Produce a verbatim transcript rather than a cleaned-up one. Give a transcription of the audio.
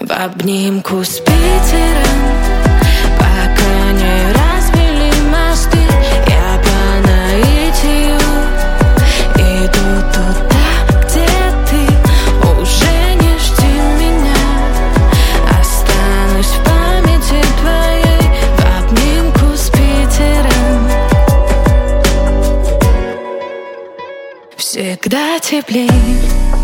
в обнимку с Питером. Пока не разбили мосты, я по наитию иду туда, где ты. Уже не жди меня, останусь в памяти твоей в обнимку с Питером. Всегда теплей.